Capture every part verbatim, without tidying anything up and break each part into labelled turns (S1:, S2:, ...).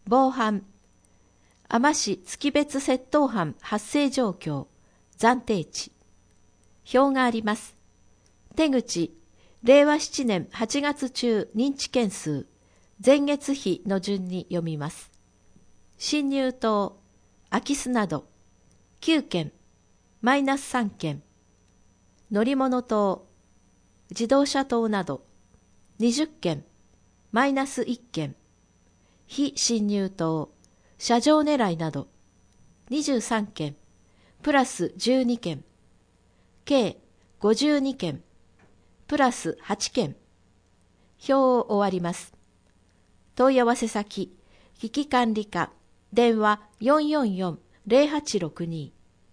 S1: 防犯、海士月別窃盗犯発生状況、暫定値。表があります。手口、れいわななねんはちがつ中認知件数、前月比の順に読みます。侵入等、空き巣など、きゅうけん、マイナスさんけん。乗り物等、自動車等など、にじゅっけん、マイナスいっけん。非侵入等、車上狙いなど、にじゅうさんけん、プラスじゅうにけん。計ごじゅうにけん、プラスはちけん。表を終わります。問い合わせ先、危機管理課、電話 よんよんよんのぜろはちろくに。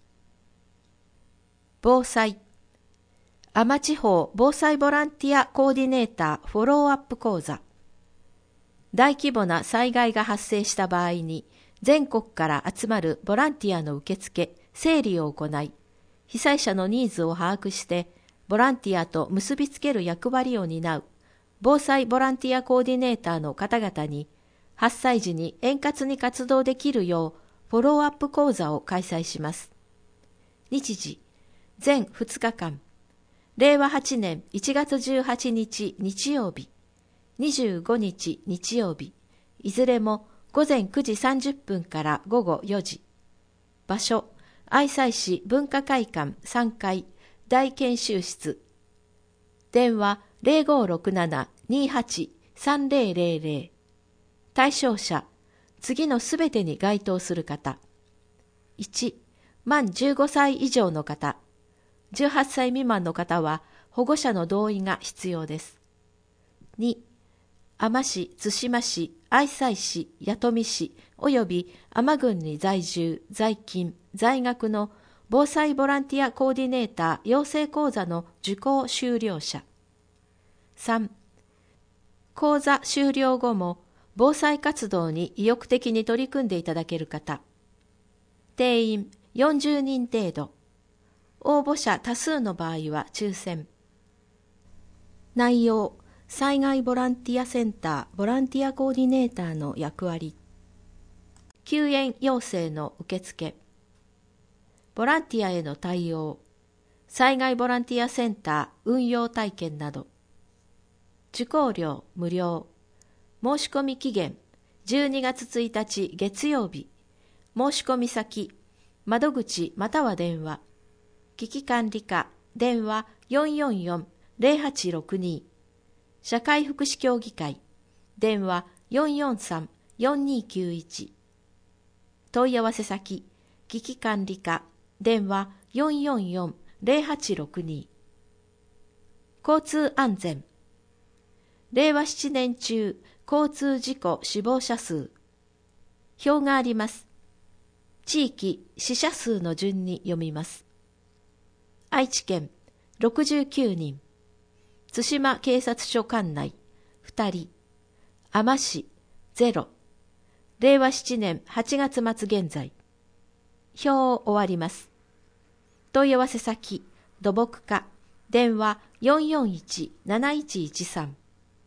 S1: 防災、多摩地方防災ボランティアコーディネーターフォローアップ講座。大規模な災害が発生した場合に、全国から集まるボランティアの受付、整理を行い、被災者のニーズを把握して、ボランティアと結びつける役割を担う、防災ボランティアコーディネーターの方々に、発災時に円滑に活動できるよう、フォローアップ講座を開催します。日時、全ふつかかん、れいわはちねんいちがつじゅうはちにち日曜日、にじゅうごにち日曜日、いずれもごぜんくじさんじゅっぷんからごごよじ。場所、愛西市文化会館さんがい大研修室。電話 ぜろごろくななにはちさんぜろぜろぜろ。対象者、次のすべてに該当する方。いち、満じゅうごさい以上の方。じゅうはっさい未満の方は保護者の同意が必要です。に、海士、対馬市、愛西市、弥富市および海士郡に在住、在勤、在学の防災ボランティアコーディネーター養成講座の受講修了者。さん、講座修了後も防災活動に意欲的に取り組んでいただける方。定員よんじゅうにん程度。応募者多数の場合は抽選。内容、災害ボランティアセンターボランティアコーディネーターの役割。救援要請の受付。ボランティアへの対応。災害ボランティアセンター運用体験など。受講料無料。申し込み期限じゅうにがつついたち月曜日。申し込み先、窓口または電話。危機管理課、電話 よんよんよんのぜろはちろくに。社会福祉協議会、電話 よんよんさんのよんにきゅういち。問い合わせ先、危機管理課、電話 よんよんよんのぜろはちろくに。交通安全。れいわななねん中、交通事故死亡者数。表があります。地域、死者数の順に読みます。愛知県、ろくじゅうきゅうにん。津島警察署管内、ふたり。海士、ゼロ。れいわななねんはちがつまつ現在。表を終わります。問い合わせ先、土木課、電話 よんよんいちなないちいちさん。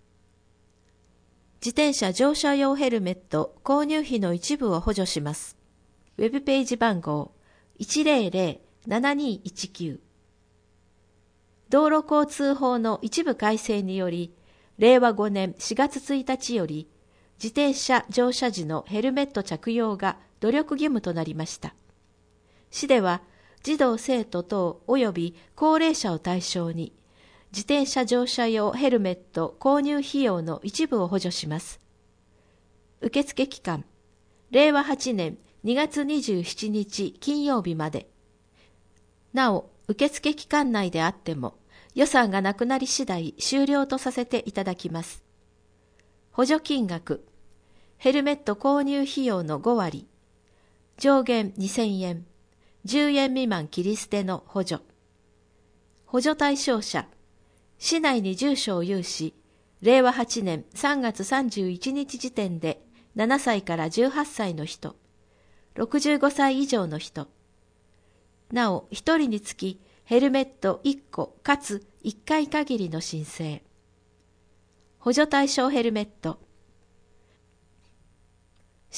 S1: 自転車乗車用ヘルメット購入費の一部を補助します。ウェブページ番号 いちぜろぜろななにいちきゅう。道路交通法の一部改正により、れいわごねんしがつついたちより、自転車乗車時のヘルメット着用が努力義務となりました。市では、児童生徒等及び高齢者を対象に、自転車乗車用ヘルメット購入費用の一部を補助します。受付期間、れいわはちねんにがつにじゅうしちにち金曜日まで。なお、受付期間内であっても、予算がなくなり次第終了とさせていただきます。補助金額、ヘルメット購入費用のごわり、上限にせんえん、じゅうえん未満切り捨ての補助。補助対象者、市内に住所を有し、れいわはちねんさんがつさんじゅういちにち時点でななさいからじゅうはっさいの人、ろくじゅうごさい以上の人。なお、ひとりにつきヘルメットいっこかついっかい限りの申請。補助対象ヘルメット。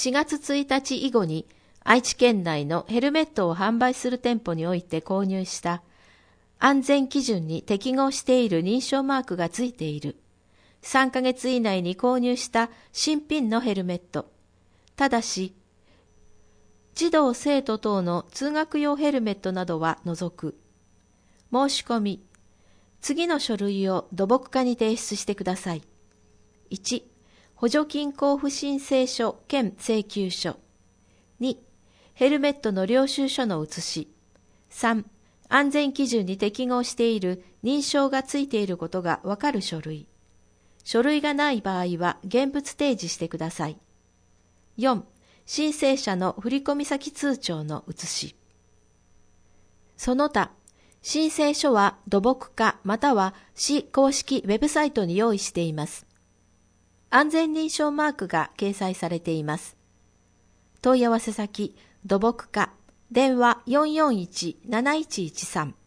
S1: しがつついたち以後に愛知県内のヘルメットを販売する店舗において購入した安全基準に適合している認証マークがついている。さんかげつ以内に購入した新品のヘルメット。ただし、児童生徒等の通学用ヘルメットなどは除く。申し込み。次の書類を土木課に提出してください。いち、補助金交付申請書兼請求書。に、ヘルメットの領収書の写し。さん、安全基準に適合している認証がついていることがわかる書類。書類がない場合は現物提示してください。よん、申請者の振込先通帳の写し。その他、申請書は土木課または市公式ウェブサイトに用意しています。安全認証マークが掲載されています。問い合わせ先、土木課、電話 よんよんいち なないちいちさん。